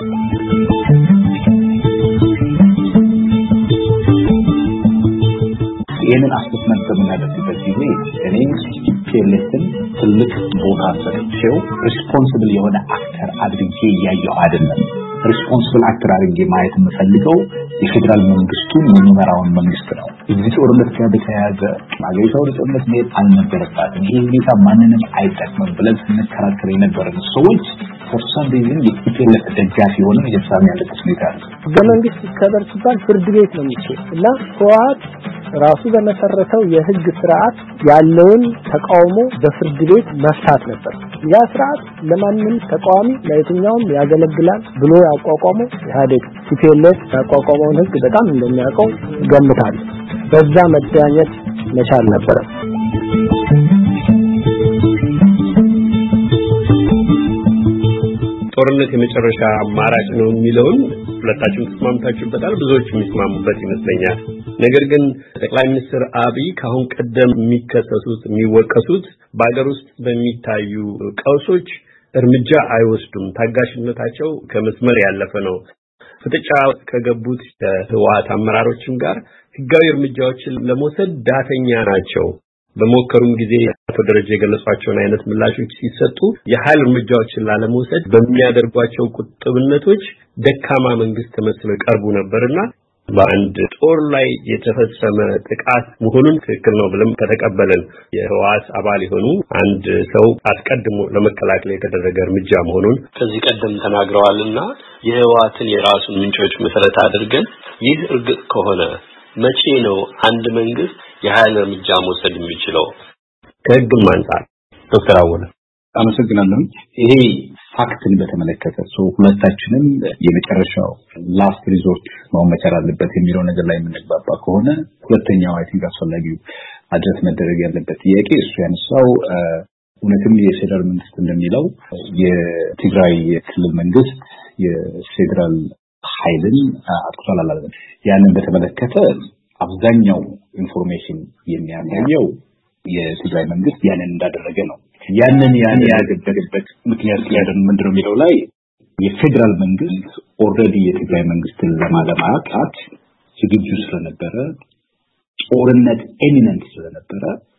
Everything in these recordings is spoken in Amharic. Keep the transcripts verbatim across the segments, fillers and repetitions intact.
ይህንን አሰስመንት በምናደርግበት ጊዜ እኔ ቴሌስን ትልቅ ቦታ ሰጥቼው ሪስፖንሲብል የሆነ አክተር አድርጌ እያየሁ አይደለም። ሪስፖንሲብል አክተር አድርጌ ማየት የምፈልገው የፌደራል መንግስቱን የሚመራውን መንግስት ነው። እዚህ ጦርነት ጋር በተያያዘ አገሪቷ ወደ ጦርነት መሄድ አልነበረባትም። ይሄ ሁኔታ ማንንም አይጠቅምም ብለን ስንከራከር የነበረን ሰዎች ፎርሳን ቢዝን የኢትዮጵያ ደጋፊ ሆነ የሳሚ ያለበት ሁኔታ አለ። በመንግስት ይከበር ሲባል ፍርድ ቤት ነው የሚችል እና ህወሓት ራሱ በመሰረተው የህግ ስርዓት ያለውን ተቃውሞ በፍርድ ቤት መፍታት ነበር። ያ ስርዓት ለማንም ተቃዋሚ ለየትኛውም ያገለግላል ብሎ ያቋቋመው ኢህአዴግ ቲፒኤልኤፍ ያቋቋመውን ህግ በጣም እንደሚያውቀው ገምታል። በዛ መዳኘት መቻል ነበር። ጦርነት የመጨረሻ አማራጭ ነው የሚለውን ሁለታችሁም ተስማምታችሁበታል፣ ብዙዎች የሚስማሙበት ይመስለኛል። ነገር ግን ጠቅላይ ሚኒስትር አብይ ካሁን ቀደም የሚከሰሱት የሚወቀሱት በአገር ውስጥ በሚታዩ ቀውሶች እርምጃ አይወስዱም፣ ታጋሽነታቸው ከመስመር ያለፈ ነው። ፍጥጫ ከገቡት ከህወሓት አመራሮችም ጋር ህጋዊ እርምጃዎችን ለመውሰድ ዳተኛ ናቸው። በሞከሩም ጊዜ አቶ ደረጀ የገለጿቸውን አይነት ምላሾች ሲሰጡ የኃይል እርምጃዎችን ላለመውሰድ በሚያደርጓቸው ቁጥብነቶች ደካማ መንግስት ተመስለው ቀርቡ ነበርና በአንድ ጦር ላይ የተፈጸመ ጥቃት መሆኑን ትክክል ነው ብለን ከተቀበልን የህወሓት አባል የሆኑ አንድ ሰው አስቀድሞ ለመከላከል የተደረገ እርምጃ መሆኑን ከዚህ ቀደም ተናግረዋልና የህወሓትን የራሱን ምንጮች መሰረት አድርገን ይህ እርግጥ ከሆነ መቼ ነው አንድ መንግስት የኃይል እርምጃ መውሰድ የሚችለው? ከህግም አንፃር ዶክተር አወለ አመሰግናለሁ። ይሄ ፋክትን በተመለከተ ሰው ሁለታችንም የመጨረሻው ላስት ሪዞርት መሆን መቻል አለበት የሚለው ነገር ላይ የምንግባባ ከሆነ ሁለተኛው አይ ቲንክ አስፈላጊው አድረስ መደረግ ያለበት ጥያቄ እሱ ያነሳው እውነትም የፌደራል መንግስት እንደሚለው የትግራይ የክልል መንግስት የፌደራል ኃይልን አጥቷል አላለም። ያንን በተመለከተ አብዛኛው ኢንፎርሜሽን የሚያሳየው የትግራይ መንግስት ያንን እንዳደረገ ነው። ያንን ያን ያደረገበት ምክንያት ያደረገ ምንድነው የሚለው ላይ የፌደራል መንግስት ኦልሬዲ የትግራይ መንግስትን ለማለማጣት ዝግጁ ስለነበረ ጦርነት ኢሚነንት ስለነበረ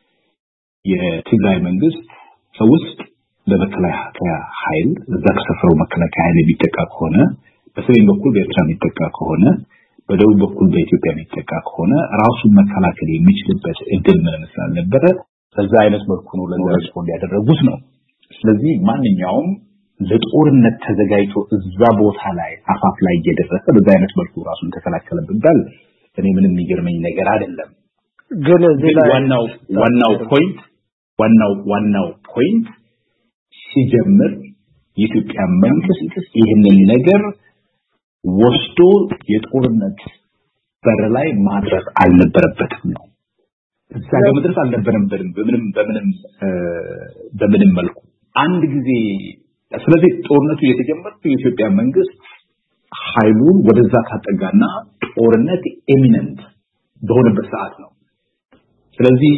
የትግራይ መንግስት ሰውስጥ በመከላከያ ኃይል እዛ ከሰፈረው መከላከያ ኃይል የሚጠቃ ከሆነ በሰሜን በኩል በኤርትራ የሚጠቃ ከሆነ በደቡብ በኩል በኢትዮጵያ የሚጠቃ ከሆነ ራሱን መከላከል የሚችልበት እድል ምንም ስላልነበረ በዛ አይነት መልኩ ነው ለሬስፖንድ ያደረጉት ነው። ስለዚህ ማንኛውም ለጦርነት ተዘጋጅቶ እዛ ቦታ ላይ አፋፍ ላይ እየደረሰ በዛ አይነት መልኩ ራሱን ተከላከለ ቢባል እኔ ምንም የሚገርመኝ ነገር አይደለም። ግን እዚህ ላይ ዋናው ዋናው ፖይንት ዋናው ዋናው ፖይንት ሲጀምር የኢትዮጵያ መንግስት ይህንን ነገር ወስዶ የጦርነት በር ላይ ማድረስ አልነበረበትም ነው። እዛ ጋር መድረስ አልነበረበትም በምንም በምንም በምንም መልኩ አንድ ጊዜ። ስለዚህ ጦርነቱ የተጀመረው የኢትዮጵያ መንግስት ኃይሉን ወደዛ ካጠጋና ጦርነት ኢሚነንት በሆነበት ሰዓት ነው። ስለዚህ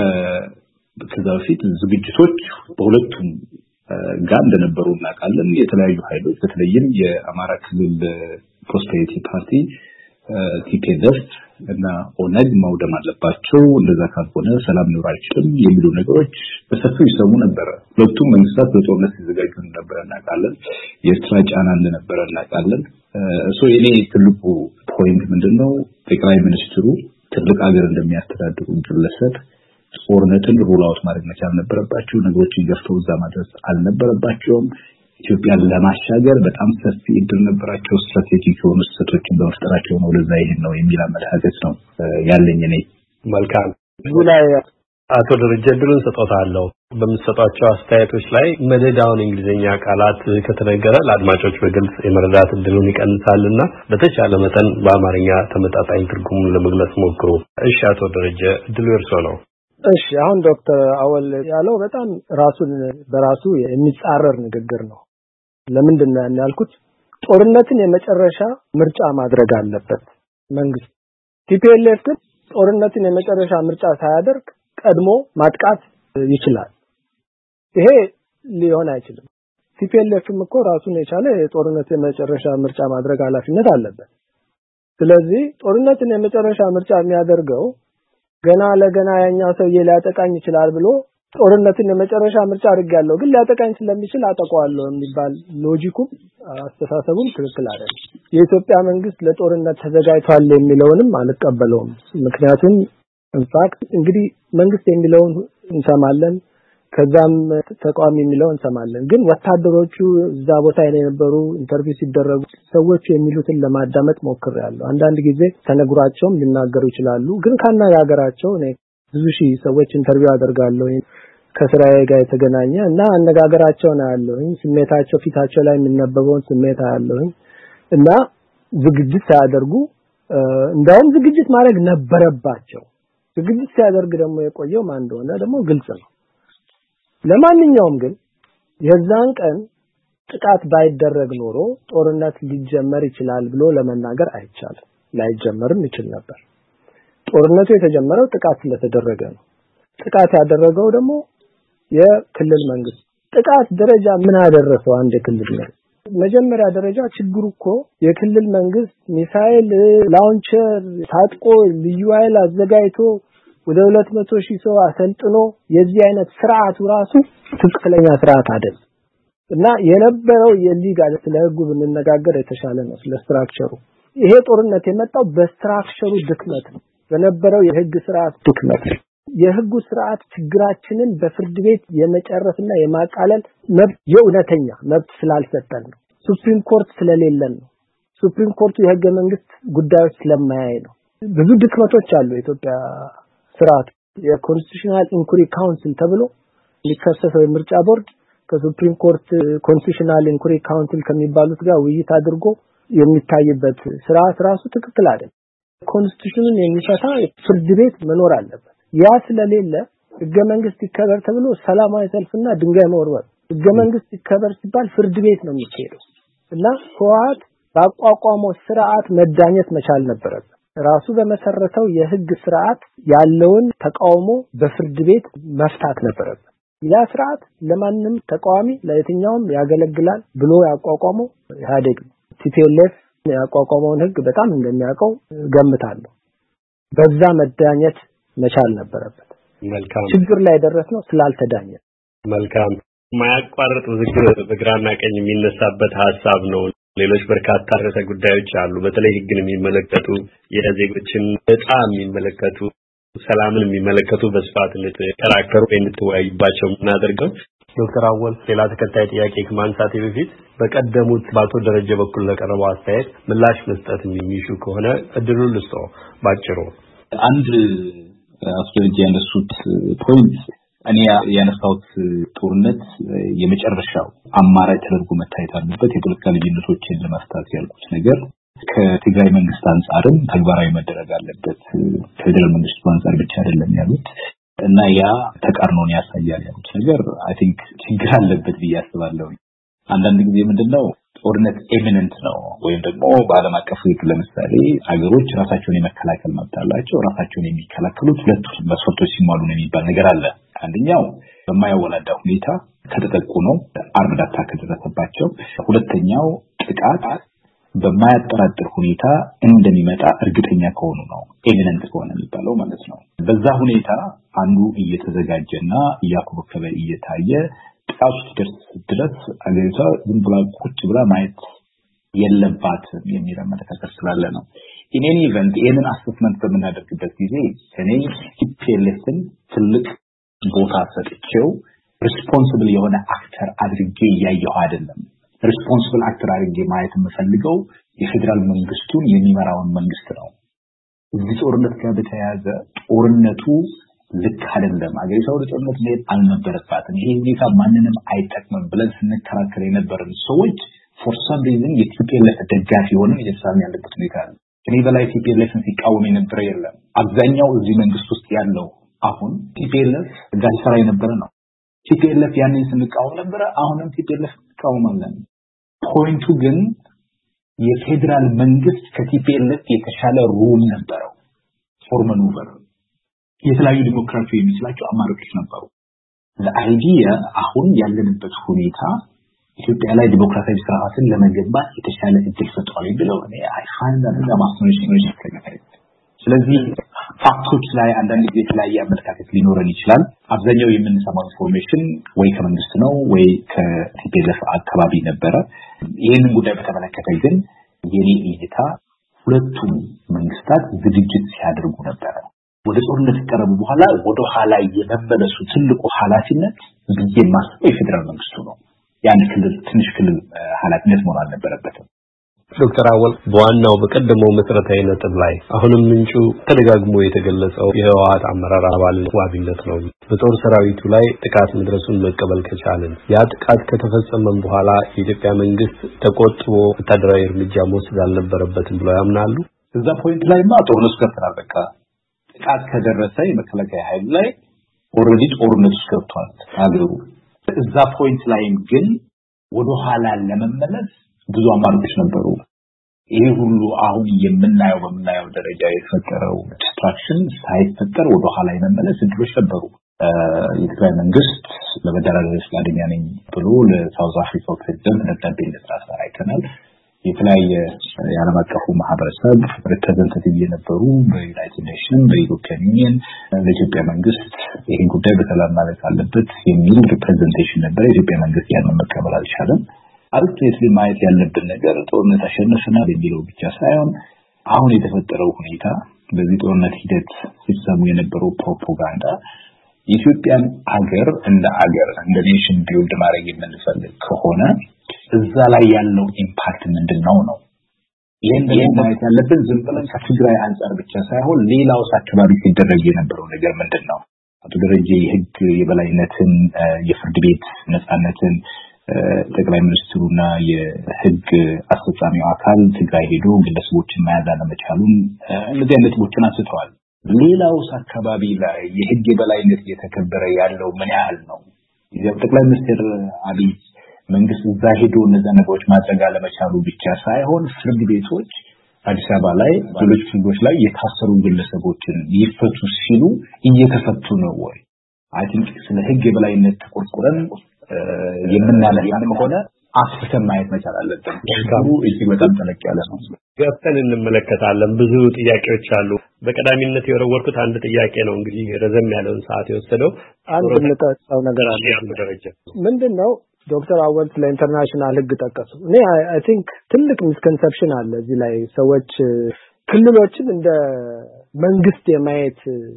ከዛ በፊት ዝግጅቶች በሁለቱም ጋር እንደነበሩ እናውቃለን። የተለያዩ ኃይሎች በተለይም የአማራ ክልል ፕሮስፔሪቲ ፓርቲ ቲፒኤልኤፍ እና ኦነግ ማውደም አለባቸው፣ እንደዛ ካልሆነ ሰላም ሊኖር አይችልም የሚሉ ነገሮች በሰፊው ይሰሙ ነበር። ሁለቱም መንግስታት በጦርነት ሲዘጋጁ ነበር እናውቃለን። የኤርትራ ጫና እንደነበረ እናውቃለን። እሱ የኔ ትልቁ ፖይንት ምንድነው ጠቅላይ ሚኒስትሩ ትልቅ ሀገር እንደሚያስተዳድሩ ግለሰብ ጦርነትን ሩል አውት ማድረግ መቻል ነበረባቸው። ነገሮችን ገፍተው እዛ ማድረስ አልነበረባቸውም። ኢትዮጵያን ለማሻገር በጣም ሰፊ እድል ነበራቸው። ስትራቴጂክ የሆኑ ስህተቶችን በመፍጠራቸው ነው ለዛ ይሄን ነው የሚል አመለካከት ነው ያለኝ እኔ። መልካም ላይ አቶ ደረጀ ድሩን ሰጣታለሁ። በምትሰጣቸው አስተያየቶች ላይ መደዳውን እንግሊዘኛ ቃላት ከተነገረ ለአድማጮች በግልጽ የመረዳት እድሉን ይቀንሳልና በተቻለ መጠን በአማርኛ ተመጣጣኝ ትርጉሙን ለመግለጽ ሞክሩ። እሺ አቶ ደረጀ ድሉ እርሶ ነው። እሺ አሁን ዶክተር አወል ያለው በጣም ራሱን በራሱ የሚጻረር ንግግር ነው። ለምንድን ነው ያልኩት? ጦርነትን የመጨረሻ ምርጫ ማድረግ አለበት መንግስት። ቲፒኤልኤፍ ግን ጦርነትን የመጨረሻ ምርጫ ሳያደርግ ቀድሞ ማጥቃት ይችላል። ይሄ ሊሆን አይችልም። ቲፒኤልኤፍም እኮ ራሱን የቻለ የጦርነት የመጨረሻ ምርጫ ማድረግ ኃላፊነት አለበት። ስለዚህ ጦርነትን የመጨረሻ ምርጫ የሚያደርገው ገና ለገና ያኛው ሰውዬ ሊያጠቃኝ ይችላል ብሎ ጦርነትን የመጨረሻ ምርጫ አድርጋለሁ ግን ሊያጠቃኝ ስለሚችል አጠቃዋለሁ የሚባል ሎጂኩም አስተሳሰቡም ትክክል አይደለም። የኢትዮጵያ መንግስት ለጦርነት ተዘጋጅቷል የሚለውንም አልቀበለውም። ምክንያቱም ኢንፋክት እንግዲህ መንግስት የሚለውን እንሰማለን ከዛም ተቋም የሚለውን እንሰማለን ግን ወታደሮቹ እዛ ቦታ የነበሩ ኢንተርቪው ሲደረጉ ሰዎች የሚሉትን ለማዳመጥ ሞክሬያለሁ። አንዳንድ ጊዜ ተነግሯቸውም ሊናገሩ ይችላሉ ግን ካናጋገራቸው እኔ ብዙ ሺህ ሰዎች ኢንተርቪው አደርጋለሁ ከስራዬ ጋር የተገናኘ እና አነጋገራቸው ነው ያለው ስሜታቸው ፊታቸው ላይ የሚነበበውን ስሜት ያለው እና ዝግጅት ሳያደርጉ እንዳውም ዝግጅት ማድረግ ነበረባቸው። ዝግጅት ሲያደርግ ደግሞ የቆየው ማን እንደሆነ ደግሞ ግልጽ ነው። ለማንኛውም ግን የዛን ቀን ጥቃት ባይደረግ ኖሮ ጦርነት ሊጀመር ይችላል ብሎ ለመናገር አይቻልም። ላይጀመርም ይችላል ነበር። ጦርነቱ የተጀመረው ጥቃት ስለተደረገ ነው። ጥቃት ያደረገው ደግሞ የክልል መንግስት። ጥቃት ደረጃ ምን አደረሰው አንድ ክልል ነው? መጀመሪያ ደረጃ ችግሩ እኮ የክልል መንግስት ሚሳኤል ላውንቸር ታጥቆ ልዩ ኃይል አዘጋጅቶ ወደ ሁለት መቶ ሺህ ሰው አሰልጥኖ የዚህ አይነት ስርዓቱ ራሱ ትክክለኛ ስርዓት አይደለም እና የነበረው የሊግ አለ ስለህጉ ብንነጋገር የተሻለ ነው ስለ ስትራክቸሩ። ይሄ ጦርነት የመጣው በስትራክቸሩ ድክመት ነው በነበረው የህግ ስርዓት ድክመት። የህጉ ስርዓት ችግራችንን በፍርድ ቤት የመጨረስና የማቃለል መብት የእውነተኛ መብት ስላልሰጠን ነው። ሱፕሪም ኮርት ስለሌለን ነው። ሱፕሪም ኮርቱ የህገ መንግስት ጉዳዮች ስለማያይ ነው። ብዙ ድክመቶች አሉ የኢትዮጵያ ስርዓት። የኮንስቲቱሽናል ኢንኩሪ ካውንስል ተብሎ ሊከሰሰው የምርጫ ቦርድ ከሱፕሪም ኮርት ኮንስቲቱሽናል ኢንኩሪ ካውንስል ከሚባሉት ጋር ውይይት አድርጎ የሚታይበት ስርዓት ራሱ ትክክል አይደለም። ኮንስቲቱሽኑን የሚፈታ ፍርድ ቤት መኖር አለበት። ያ ስለሌለ ህገ መንግስት ይከበር ተብሎ ሰላማዊ ሰልፍና ድንጋይ መወርወር። ህገ መንግስት ይከበር ሲባል ፍርድ ቤት ነው የሚካሄደው እና ህወሓት ባቋቋመው ስርዓት መዳኘት መቻል ነበረበት። ራሱ በመሰረተው የህግ ስርዓት ያለውን ተቃውሞ በፍርድ ቤት መፍታት ነበረበት። ያ ስርዓት ለማንም ተቃዋሚ ለየትኛውም ያገለግላል ብሎ ያቋቋመው ኢህአዴግ ነው። ቲፒኤልኤፍ ያቋቋመውን ህግ በጣም እንደሚያውቀው ገምታለሁ። በዛ መዳኘት መቻል ነበረበት። መልካም ችግር ላይ ደረስነው ስላልተዳኘ። መልካም ማያቋርጥ ውዝግብ በግራና ቀኝ የሚነሳበት ሐሳብ ነው። ሌሎች በርካታ ርዕሰ ጉዳዮች አሉ። በተለይ ህግን የሚመለከቱ የዜጎችን ዕጣ የሚመለከቱ ሰላምን የሚመለከቱ በስፋት እንድትከራከሩ እንድትወያዩባቸው እናደርገው። ዶክተር አወል ሌላ ተከታይ ጥያቄ ከማንሳቴ በፊት በቀደሙት በአቶ ደረጀ በኩል ለቀረበው አስተያየት ምላሽ መስጠት የሚሹ ከሆነ እድሉን ልስጠው ባጭሩ። አንድ አስደረጀ ያነሱት ፖይንት እኔ ያነሳሁት ጦርነት የመጨረሻው አማራጭ ተደርጎ መታየት አለበት የፖለቲካ ልዩነቶችን ለመፍታት ያልኩት ነገር ከትግራይ መንግስት አንፃርም ተግባራዊ መደረግ አለበት ፌደራል መንግስቱ አንፃር ብቻ አይደለም ያሉት እና ያ ተቃርኖን ያሳያል ያሉት ነገር አይ ቲንክ ችግር አለበት ብዬ አስባለሁ። አንዳንድ ጊዜ ምንድነው ጦርነት ኤሚነንት ነው ወይም ደግሞ በዓለም አቀፍ ህግ ለምሳሌ አገሮች ራሳቸውን የመከላከል መብት አላቸው። ራሳቸውን የሚከላከሉት ሁለት መስፈርቶች ሲሟሉ ነው የሚባል ነገር አለ። አንደኛው በማያወላዳ ሁኔታ ከተጠቁ ነው አርምድ አታክ ከደረሰባቸው። ሁለተኛው ጥቃት በማያጠራጥር ሁኔታ እንደሚመጣ እርግጠኛ ከሆኑ ነው ኤሚነንት ከሆነ የሚባለው ማለት ነው። በዛ ሁኔታ አንዱ እየተዘጋጀና እያኮበከበ እየታየ ጥቃቱ ሲደርስ ድረስ አገሪቷ ዝም ብላ ቁጭ ብላ ማየት የለባትም የሚል አመለካከት ስላለ ነው። ኢን ኤኒ ኢቨንት ይሄንን አሰስመንት በምናደርግበት ጊዜ እኔ ቲፒኤልኤፍን ትልቅ ቦታ ሰጥቼው ሪስፖንሲብል የሆነ አክተር አድርጌ ያየው አይደለም። ሪስፖንሲብል አክተር አድርጌ ማየት የምፈልገው የፌደራል መንግስቱን የሚመራውን መንግስት ነው። እዚህ ጦርነት ጋር በተያያዘ ጦርነቱ ልክ አይደለም አገሪቷ ወደ ጦርነት መሄድ አልነበረባትም ይሄ ሁኔታ ማንንም አይጠቅምም ብለን ስንከራከር የነበረን ሰዎች for some reason የቲፒኤልኤፍ ደጋፊ ሆነው እየተሳሚ ያለበት ሁኔታ ነው። እኔ በላይ ቲፒኤልኤፍን ሲቃወም የነበረ የለም። አብዛኛው እዚህ መንግስት ውስጥ ያለው አሁን ቲፒኤልኤፍ ጋር ሰራ የነበረ ነው። ቲፒኤልኤፍ ያንን ስንቃወም ነበረ አሁንም ቲፒኤልኤፍ ተቃውማለን። ፖይንቱ ግን የፌደራል መንግስት ከቲፒኤልኤፍ የተሻለ ሩም ነበረው ፎር ማኑቨር የተለያዩ ዲሞክራሲያዊ የሚስላቸው አማራጮች ነበሩ። ለአይዲያ አሁን ያለንበት ሁኔታ ኢትዮጵያ ላይ ዲሞክራሲያዊ ስርዓትን ለመገንባት የተሻለ እድል ፈጥሯል ብለው እኔ አይ ፋይንድ that ማስኖሬሽን ይችላል። ስለዚህ ፋክቶች ላይ አንዳንድ ጊዜ የተለያየ አመለካከት ሊኖረን ይችላል። አብዛኛው የምንሰማው ኢንፎርሜሽን ወይ ከመንግስት ነው ወይ ከቲፒኤልኤፍ አካባቢ ነበረ። ይህንን ጉዳይ በተመለከተ ግን የኔ እይታ ሁለቱም መንግስታት ዝግጅት ሲያደርጉ ነበረ። ወደ ጦርነት ከቀረቡ በኋላ ወደ ኋላ የመመለሱ ትልቁ ኃላፊነት ብዬ የማስበው የፌደራል መንግስቱ ነው። ያን ክልል ትንሽ ክልል ኃላፊነት መሆን አልነበረበትም። ዶክተር አወል በዋናው በቀደመው መሰረታዊ ነጥብ ላይ አሁንም ምንጩ ተደጋግሞ የተገለጸው የህወሓት አመራር አባል ዋቢነት ነው። በጦር ሰራዊቱ ላይ ጥቃት መድረሱን መቀበል ከቻለን ያ ጥቃት ከተፈጸመም በኋላ የኢትዮጵያ መንግስት ተቆጥቦ ወታደራዊ እርምጃ መውሰድ አልነበረበትም ብለው ያምናሉ? እዛ ፖይንት ላይማ ጦርነቱ ከፍተናል። በቃ ጥቃት ከደረሰ የመከላከያ ኃይል ላይ ኦሬዲ ጦርነቱ ገብቷል አገሩ። እዛ ፖይንት ላይም ግን ወደ ኋላ ለመመለስ ብዙ አማራጮች ነበሩ። ይሄ ሁሉ አሁን የምናየው በምናየው ደረጃ የተፈጠረው ዲስትራክሽን ሳይፈጠር ወደ ኋላ የመመለስ እድሎች ነበሩ። የትግራይ መንግስት ለመደራደር ፈቃደኛ ነኝ ብሎ ለሳውዝ አፍሪካው ፕሬዝዳንት ደብዳቤ እንደጻፈ አይተናል። የተለያየ የዓለም አቀፉ ማህበረሰብ ሪፕሬዘንታቲቭ የነበሩ በዩናይትድ ኔሽንስ በዩሮፒያን ዩኒየን ለኢትዮጵያ መንግስት ይህን ጉዳይ በሰላም ማለት አለበት የሚል ሪፕሬዘንቴሽን ነበር። የኢትዮጵያ መንግስት ያንን መቀበል አልቻለም። አልቲሜትሊ ማየት ያለብን ነገር ጦርነት አሸነፈናል የሚለው ብቻ ሳይሆን አሁን የተፈጠረው ሁኔታ በዚህ ጦርነት ሂደት ሲሰሙ የነበረው ፕሮፓጋንዳ ኢትዮጵያን አገር እንደ አገር እንደ ኔሽን ቢልድ ማድረግ የምንፈልግ ከሆነ እዛ ላይ ያለው ኢምፓክት ምንድነው ነው። ይሄን ደግሞ ማየት ያለብን ዝም ብለን ከትግራይ አንፃር ብቻ ሳይሆን ሌላውስ አካባቢ ሲደረግ የነበረው ነገር ምንድነው። አቶ ደረጀ የህግ የበላይነትን የፍርድ ቤት ነፃነትን ጠቅላይ ሚኒስትሩና የህግ አስፈጻሚው አካል ትግራይ ሄዶ ግለሰቦችን መያዝ አለመቻሉን እነዚህ አይነት ቦችን አንስተዋል። ሌላውስ አካባቢ ላይ የህግ የበላይነት እየተከበረ ያለው ምን ያህል ነው? የጠቅላይ ሚኒስትር አብይ መንግስት እዛ ሄዶ እነዛ ነገሮች ማድረግ አለመቻሉ ብቻ ሳይሆን ፍርድ ቤቶች አዲስ አበባ ላይ ሌሎች ፍርዶች ላይ የታሰሩ ግለሰቦችን ይፈቱ ሲሉ እየተፈቱ ነው ወይ? አይ ቲንክ ስለ ህግ የበላይነት ተቆርቆረን የምናለያ ከሆነ አስፈተን ማየት መቻል አለብን። ሽካሩ እዚህ በጣም ተለቅ ያለ ነው። ገብተን እንመለከታለን። ብዙ ጥያቄዎች አሉ። በቀዳሚነት የወረወርኩት አንድ ጥያቄ ነው እንግዲህ ረዘም ያለውን ሰዓት የወሰደው አንድ ምንጣው ነገር አለ። ምንድነው ዶክተር አወል ስለ ኢንተርናሽናል ህግ ጠቀሱ። እኔ አይ ቲንክ ትልቅ ሚስኮንሰፕሽን አለ እዚህ ላይ ሰዎች ክልሎችን እንደ መንግስት የማየት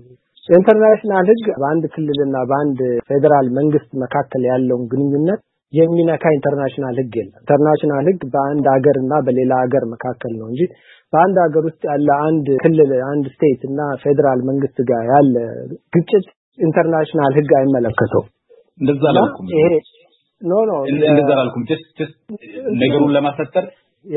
ኢንተርናሽናል ህግ በአንድ ክልልና በአንድ ፌደራል መንግስት መካከል ያለውን ግንኙነት የሚነካ ኢንተርናሽናል ህግ የለም። ኢንተርናሽናል ህግ በአንድ ሀገርና በሌላ ሀገር መካከል ነው እንጂ በአንድ ሀገር ውስጥ ያለ አንድ ክልል አንድ ስቴት እና ፌደራል መንግስት ጋር ያለ ግጭት ኢንተርናሽናል ህግ አይመለከተውም። እንደዛ አላልኩም። ይሄ ኖ ኖ እንደዛ አላልኩም። just just ነገሩን ለማፈጠር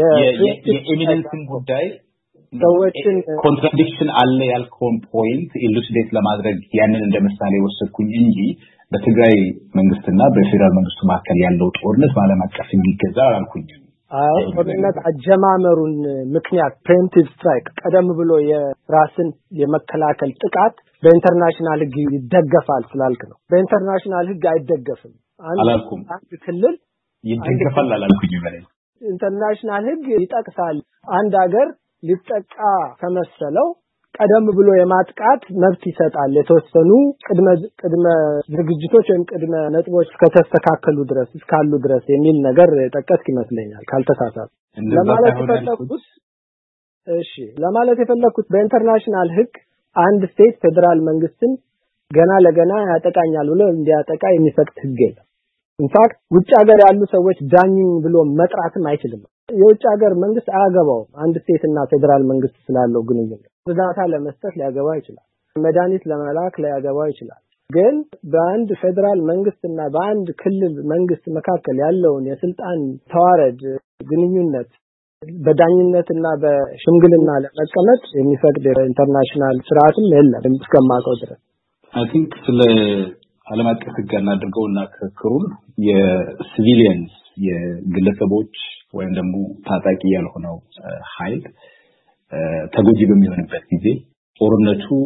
የኤሚነንስን ጉዳይ ሰዎችን ኮንትራዲክሽን አለ ያልከውን ፖይንት ኢሉሲዴት ለማድረግ ያንን እንደምሳሌ ወሰድኩኝ እንጂ በትግራይ መንግስትና በፌደራል መንግስቱ መካከል ያለው ጦርነት ባለም አቀፍ እንዲገዛ አላልኩኝም። አዎ ጦርነት አጀማመሩን ምክንያት ፕሪኤምፕቲቭ ስትራይክ ቀደም ብሎ የራስን የመከላከል ጥቃት በኢንተርናሽናል ህግ ይደገፋል ስላልክ ነው። በኢንተርናሽናል ህግ አይደገፍም አላልኩም። አንድ ክልል ይደገፋል አላልኩኝም። ማለት ኢንተርናሽናል ህግ ይጠቅሳል። አንድ ሀገር ሊጠቃ ከመሰለው ቀደም ብሎ የማጥቃት መብት ይሰጣል። የተወሰኑ ቅድመ ቅድመ ዝግጅቶች ወይም ቅድመ ነጥቦች ከተስተካከሉ ድረስ እስካሉ ድረስ የሚል ነገር ጠቀስክ ይመስለኛል ካልተሳሳትኩ። ለማለት የፈለኩት እሺ ለማለት የፈለኩት በኢንተርናሽናል ህግ አንድ ስቴት ፌደራል መንግስትን ገና ለገና ያጠቃኛል ብሎ እንዲያጠቃ የሚፈቅድ ህግ የለም። ኢንፋክት ውጭ ሀገር ያሉ ሰዎች ዳኝኝ ብሎ መጥራትም አይችልም። የውጭ ሀገር መንግስት አያገባው አንድ ስቴት እና ፌደራል መንግስት ስላለው ግንኙነት እርዳታ ለመስጠት ሊያገባ ይችላል። መድኃኒት ለመላክ ሊያገባ ይችላል። ግን በአንድ ፌደራል መንግስትና በአንድ ክልል መንግስት መካከል ያለውን የስልጣን ተዋረድ ግንኙነት በዳኝነትና በሽምግልና ለመቀመጥ የሚፈቅድ ኢንተርናሽናል ስርዓትም የለም እስከማውቀው ድረስ። አይ ቲንክ ስለ ዓለም አቀፍ ህግ እናድርገውና ክርክሩን የሲቪሊያንስ የግለሰቦች ወይም ደግሞ ታጣቂ ያልሆነው ኃይል ተጎጂ በሚሆንበት ጊዜ ጦርነቱ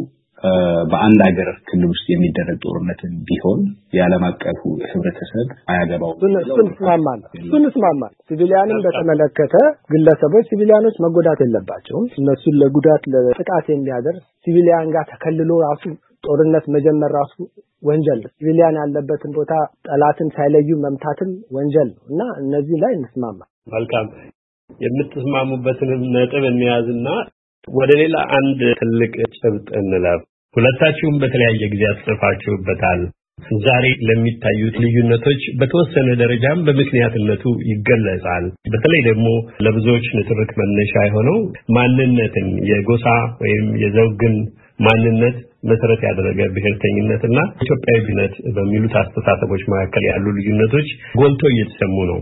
በአንድ ሀገር ክልል ውስጥ የሚደረግ ጦርነትን ቢሆን የዓለም አቀፉ ህብረተሰብ አያገባው እሱን ስማማል እሱን ስማማል ሲቪሊያንን በተመለከተ ግለሰቦች ሲቪሊያኖች መጎዳት የለባቸውም እነሱን ለጉዳት ለጥቃት የሚያደርስ ሲቪሊያን ጋር ተከልሎ ራሱ ጦርነት መጀመር ራሱ ወንጀል ሲቪሊያን ያለበትን ቦታ ጠላትን ሳይለዩ መምታትም ወንጀል ነውና እነዚህ ላይ እንስማማ መልካም የምትስማሙበትን ነጥብ እንያዝና ወደ ሌላ አንድ ትልቅ ጭብጥ እንለፍ ሁለታችሁም በተለያየ ጊዜ አስፈፋችሁበታል ዛሬ ለሚታዩት ልዩነቶች በተወሰነ ደረጃም በምክንያትነቱ ይገለጻል በተለይ ደግሞ ለብዙዎች ንትርክ መነሻ የሆነው ማንነትን የጎሳ ወይም የዘውግን ማንነት መሰረት ያደረገ ብሔርተኝነትና ኢትዮጵያዊነት በሚሉት አስተሳሰቦች መካከል ያሉ ልዩነቶች ጎልቶ እየተሰሙ ነው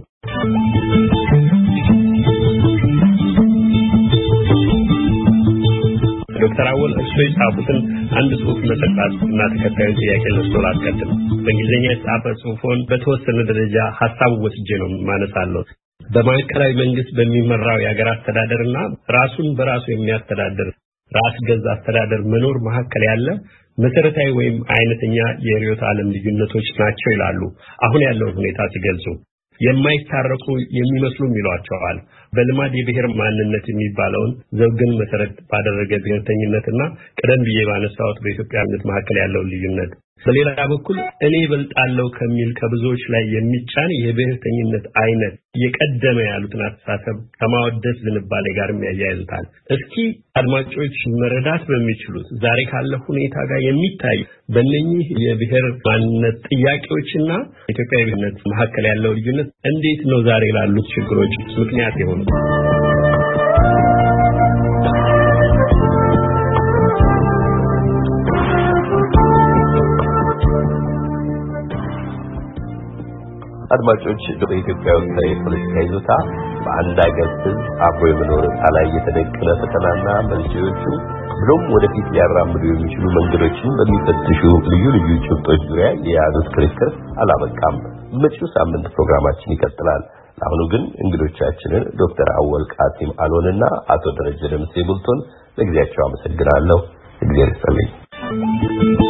ዶክተር አወል እርሶ የጻፉትን አንድ ጽሑፍ ለተቃጥ እና ተከታዩ ጥያቄ ለስቶር አስቀድም በእንግሊዝኛ የተጻፈ ጽሑፎን በተወሰነ ደረጃ ሐሳቡ ወስጄ ነው ማነሳለሁ በማዕከላዊ መንግስት በሚመራው የሀገር አስተዳደርና ራሱን በራሱ የሚያስተዳድር ራስ ገዝ አስተዳደር መኖር መካከል ያለ መሰረታዊ ወይም አይነተኛ የሪዮት ዓለም ልዩነቶች ናቸው ይላሉ አሁን ያለው ሁኔታ ሲገልጹ የማይታረቁ የሚመስሉም ይሏቸዋል በልማድ የብሔር ማንነት የሚባለውን ዘውግን መሰረት ባደረገ ብሔርተኝነትና ቀደም ብዬ ባነሳሁት በኢትዮጵያነት መካከል ያለው ልዩነት በሌላ በኩል እኔ በልጣለው ከሚል ከብዙዎች ላይ የሚጫን የብሔርተኝነት አይነት የቀደመ ያሉትን አስተሳሰብ ከማወደስ ዝንባሌ ጋር የሚያያይዙታል እስኪ አድማጮች መረዳት በሚችሉት ዛሬ ካለ ሁኔታ ጋር የሚታይ በእነኚህ የብሔር ማንነት ጥያቄዎችና ኢትዮጵያዊነት መካከል ያለው ልዩነት እንዴት ነው ዛሬ ላሉት ችግሮች ምክንያት የሆነው አድማጮች በኢትዮጵያ ውስጥ የፖለቲካ ይዞታ በአንድ ሀገር ህዝብ አብሮ የመኖር ላይ የተደቀነ ፈተናና መንስኤዎቹ ብሎም ወደፊት ሊያራምዱ የሚችሉ መንገዶችን በሚፈትሹ ልዩ ልዩ ጭብጦች ዙሪያ የያዙት ክርክር አላበቃም መጪው ሳምንት ፕሮግራማችን ይቀጥላል አሁን ግን እንግዶቻችንን ዶክተር አወል ቃሲም አሎንና አቶ ደረጀ ደምሴ ቡልቶን ለጊዜያቸው አመሰግናለሁ እግዚአብሔር ይስጥልኝ